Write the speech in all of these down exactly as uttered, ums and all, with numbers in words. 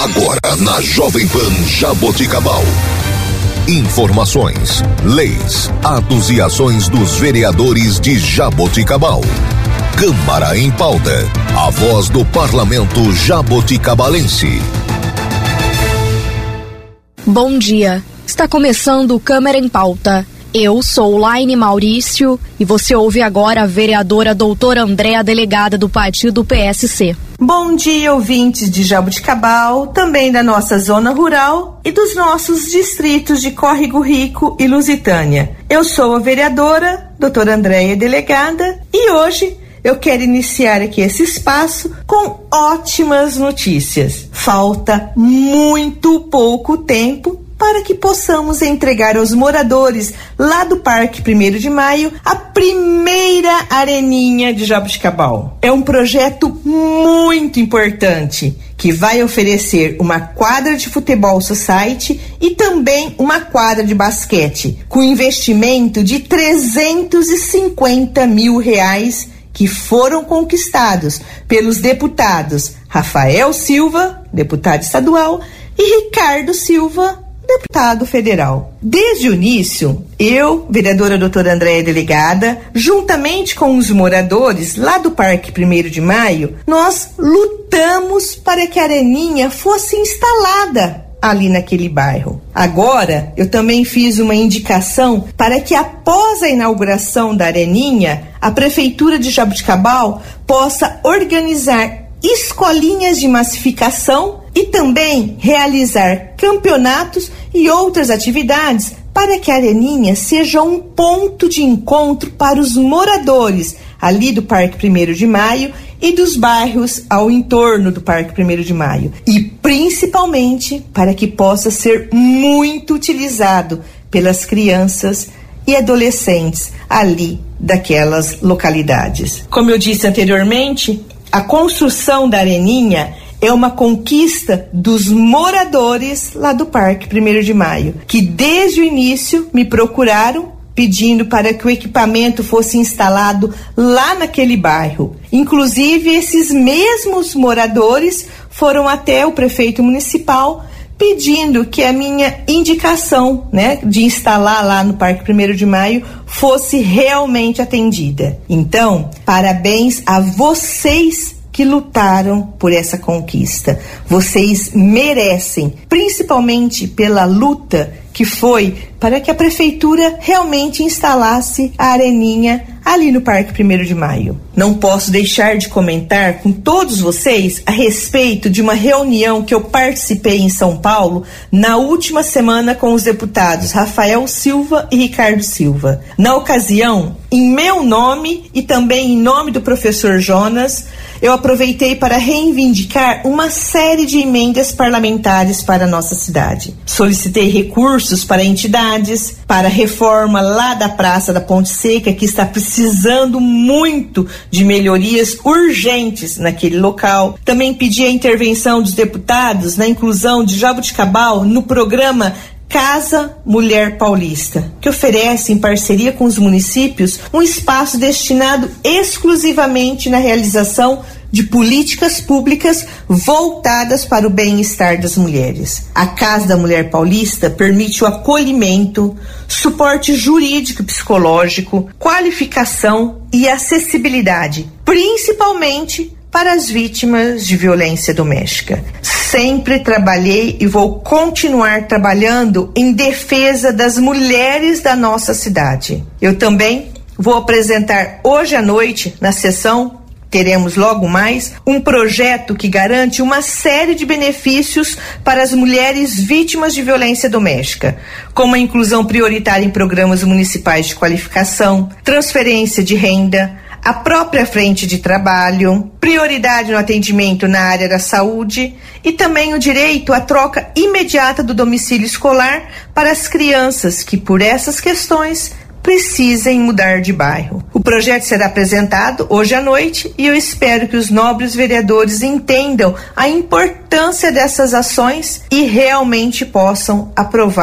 Agora na Jovem Pan Jaboticabal. Informações, leis, atos e ações dos vereadores de Jaboticabal. Câmara em Pauta. A voz do Parlamento jaboticabalense. Bom dia. Está começando o Câmara em Pauta. Eu sou Laine Maurício e você ouve agora a vereadora doutora Andréa, delegada do partido P S C. Bom dia, ouvintes de Jaboticabal, também da nossa zona rural e dos nossos distritos de Córrego Rico e Lusitânia. Eu sou a vereadora doutora Andréa, delegada, e hoje eu quero iniciar aqui esse espaço com ótimas notícias. Falta muito pouco tempo para que possamos entregar aos moradores lá do Parque primeiro de Maio a primeira areninha de Jaboticabal. É um projeto muito importante que vai oferecer uma quadra de futebol society e também uma quadra de basquete, com investimento de trezentos e cinquenta mil reais que foram conquistados pelos deputados Rafael Silva, deputado estadual, e Ricardo Silva, deputado federal. Desde o início, eu, vereadora doutora Andréa, delegada, juntamente com os moradores lá do Parque primeiro de Maio, nós lutamos para que a areninha fosse instalada ali naquele bairro. Agora, eu também fiz uma indicação para que após a inauguração da areninha, a Prefeitura de Jaboticabal possa organizar escolinhas de massificação e também realizar campeonatos e outras atividades para que a areninha seja um ponto de encontro para os moradores ali do Parque primeiro de Maio e dos bairros ao entorno do Parque primeiro de Maio. E principalmente para que possa ser muito utilizado pelas crianças e adolescentes ali daquelas localidades. Como eu disse anteriormente, a construção da areninha é uma conquista dos moradores lá do Parque primeiro de Maio, que desde o início me procuraram pedindo para que o equipamento fosse instalado lá naquele bairro. Inclusive, esses mesmos moradores foram até o prefeito municipal pedindo que a minha indicação, né, de instalar lá no Parque primeiro de Maio fosse realmente atendida. Então, parabéns a vocês que lutaram por essa conquista. Vocês merecem, principalmente pela luta que foi para que a prefeitura realmente instalasse a areninha ali no Parque primeiro de Maio. Não posso deixar de comentar com todos vocês a respeito de uma reunião que eu participei em São Paulo na última semana com os deputados Rafael Silva e Ricardo Silva. Na ocasião, em meu nome e também em nome do professor Jonas, eu aproveitei para reivindicar uma série de emendas parlamentares para a nossa cidade. Solicitei recursos para entidades, para a reforma lá da Praça da Ponte Seca, que está precisando muito de melhorias urgentes naquele local. Também pedi a intervenção dos deputados na inclusão de Jaboticabal no programa Casa Mulher Paulista, que oferece, em parceria com os municípios, um espaço destinado exclusivamente na realização de políticas públicas voltadas para o bem-estar das mulheres. A Casa da Mulher Paulista permite o acolhimento, suporte jurídico e psicológico, qualificação e acessibilidade, principalmente para as vítimas de violência doméstica. Sempre trabalhei e vou continuar trabalhando em defesa das mulheres da nossa cidade. Eu também vou apresentar hoje à noite, na sessão, teremos logo mais, um projeto que garante uma série de benefícios para as mulheres vítimas de violência doméstica, como a inclusão prioritária em programas municipais de qualificação, transferência de renda, a própria frente de trabalho, prioridade no atendimento na área da saúde e também o direito à troca imediata do domicílio escolar para as crianças que, por essas questões, precisem mudar de bairro. O projeto será apresentado hoje à noite e eu espero que os nobres vereadores entendam a importância dessas ações e realmente possam aprovar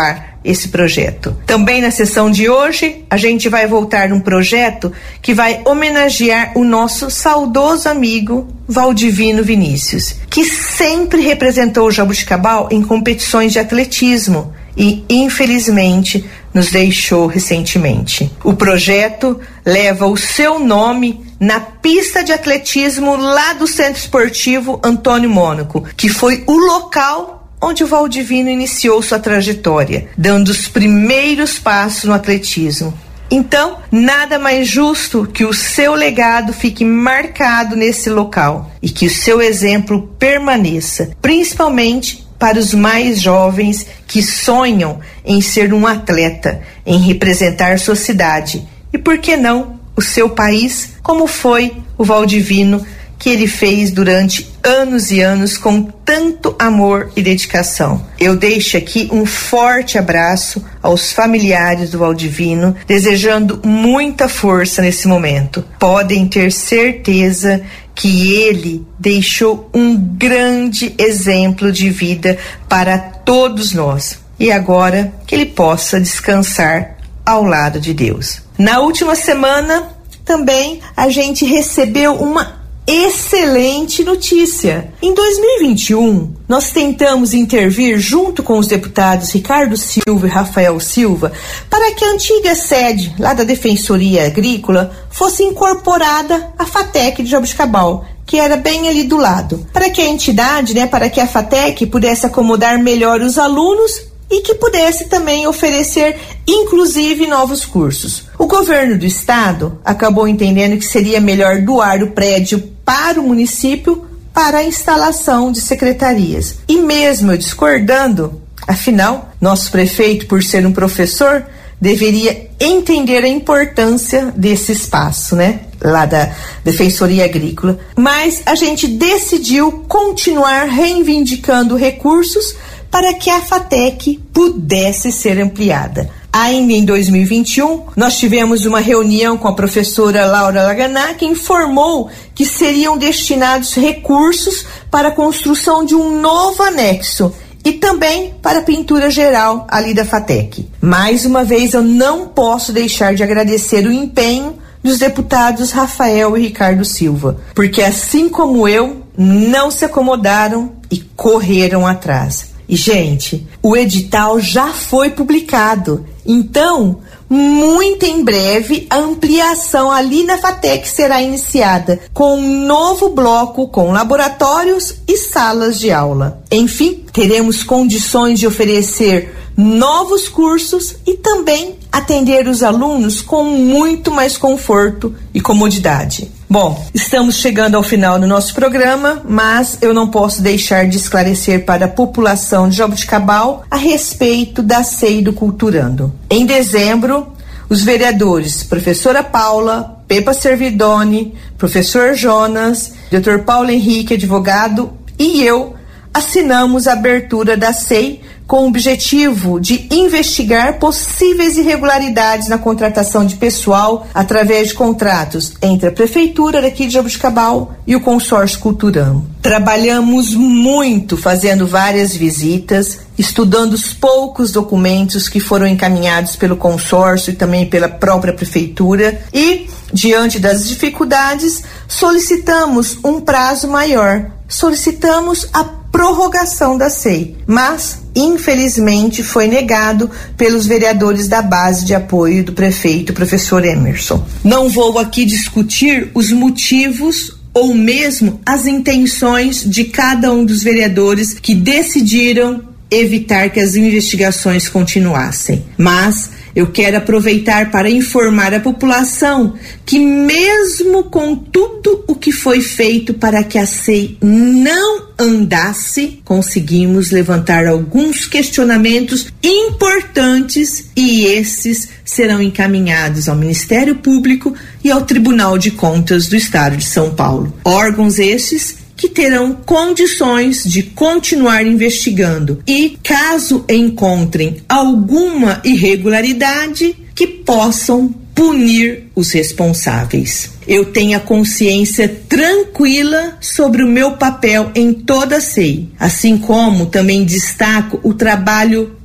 esse projeto. Também na sessão de hoje, a gente vai voltar num projeto que vai homenagear o nosso saudoso amigo Valdivino Vinícius, que sempre representou o Jaboticabal em competições de atletismo e, infelizmente, nos deixou recentemente. O projeto leva o seu nome na pista de atletismo lá do Centro Esportivo Antônio Mônaco, que foi o local onde o Valdivino iniciou sua trajetória, dando os primeiros passos no atletismo. Então, nada mais justo que o seu legado fique marcado nesse local e que o seu exemplo permaneça, principalmente para os mais jovens que sonham em ser um atleta, em representar sua cidade e, por que não, o seu país, como foi o Valdivino, que ele fez durante anos e anos com tanto amor e dedicação. Eu deixo aqui um forte abraço aos familiares do Valdivino, desejando muita força nesse momento. Podem ter certeza que ele deixou um grande exemplo de vida para todos nós. E agora que ele possa descansar ao lado de Deus. Na última semana, também a gente recebeu uma excelente notícia. Em dois mil e vinte e um, nós tentamos intervir junto com os deputados Ricardo Silva e Rafael Silva para que a antiga sede lá da Defensoria Agrícola fosse incorporada à FATEC de Jaboticabal, que era bem ali do lado, para que a entidade, né, para que a FATEC pudesse acomodar melhor os alunos e que pudesse também oferecer, inclusive, novos cursos. O governo do estado acabou entendendo que seria melhor doar o prédio para o município para a instalação de secretarias. E mesmo eu discordando, afinal, nosso prefeito, por ser um professor, deveria entender a importância desse espaço, né? Lá da Defensoria Agrícola. Mas a gente decidiu continuar reivindicando recursos para que a FATEC pudesse ser ampliada. Ainda em dois mil e vinte e um, nós tivemos uma reunião com a professora Laura Laganá, que informou que seriam destinados recursos para a construção de um novo anexo e também para a pintura geral ali da FATEC. Mais uma vez, eu não posso deixar de agradecer o empenho dos deputados Rafael e Ricardo Silva, porque assim como eu, não se acomodaram e correram atrás. E, gente, o edital já foi publicado, então, muito em breve, a ampliação ali na FATEC será iniciada com um novo bloco com laboratórios e salas de aula. Enfim, teremos condições de oferecer novos cursos e também atender os alunos com muito mais conforto e comodidade. Bom, estamos chegando ao final do nosso programa, mas eu não posso deixar de esclarecer para a população de Jaboticabal a respeito da C E I do Culturando. Em dezembro, os vereadores professora Paula, Pepa Servidoni, professor Jonas, doutor Paulo Henrique, advogado, e eu assinamos a abertura da C E I com o objetivo de investigar possíveis irregularidades na contratação de pessoal através de contratos entre a prefeitura daqui de Jaboticabal e o consórcio Culturando. Trabalhamos muito fazendo várias visitas, estudando os poucos documentos que foram encaminhados pelo consórcio e também pela própria prefeitura e, diante das dificuldades, solicitamos um prazo maior, solicitamos a prorrogação da C E I, mas infelizmente foi negado pelos vereadores da base de apoio do prefeito, professor Emerson. Não vou aqui discutir os motivos ou mesmo as intenções de cada um dos vereadores que decidiram evitar que as investigações continuassem, mas eu quero aproveitar para informar a população que mesmo com tudo o que foi feito para que a C E I não andasse, conseguimos levantar alguns questionamentos importantes e esses serão encaminhados ao Ministério Público e ao Tribunal de Contas do Estado de São Paulo. Órgãos estes que terão condições de continuar investigando e, caso encontrem alguma irregularidade, que possam punir os responsáveis. Eu tenho a consciência tranquila sobre o meu papel em toda a C E I, assim como também destaco o trabalho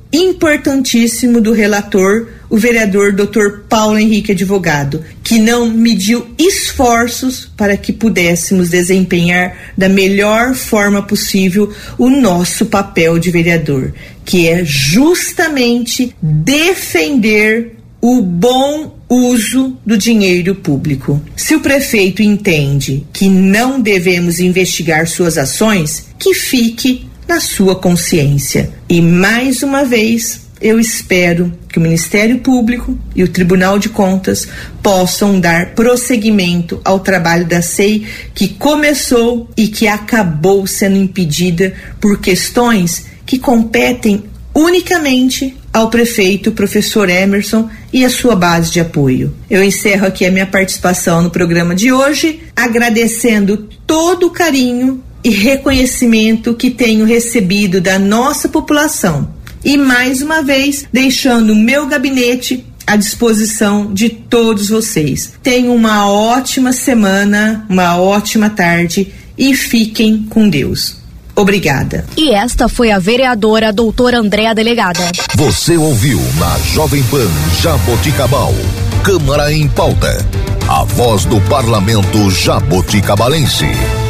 importantíssimo do relator, o vereador doutor Paulo Henrique Advogado, que não mediu esforços para que pudéssemos desempenhar da melhor forma possível o nosso papel de vereador, que é justamente defender o bom uso do dinheiro público. Se o prefeito entende que não devemos investigar suas ações, que fique na sua consciência. E mais uma vez, eu espero que o Ministério Público e o Tribunal de Contas possam dar prosseguimento ao trabalho da S E I, que começou e que acabou sendo impedida por questões que competem unicamente ao prefeito, professor Emerson, e a sua base de apoio. Eu encerro aqui a minha participação no programa de hoje, agradecendo todo o carinho e reconhecimento que tenho recebido da nossa população. E mais uma vez, deixando o meu gabinete à disposição de todos vocês. Tenham uma ótima semana, uma ótima tarde e fiquem com Deus. Obrigada. E esta foi a vereadora doutora Andréa Delegada. Você ouviu na Jovem Pan Jaboticabal, Câmara em Pauta, a voz do Parlamento Jaboticabalense.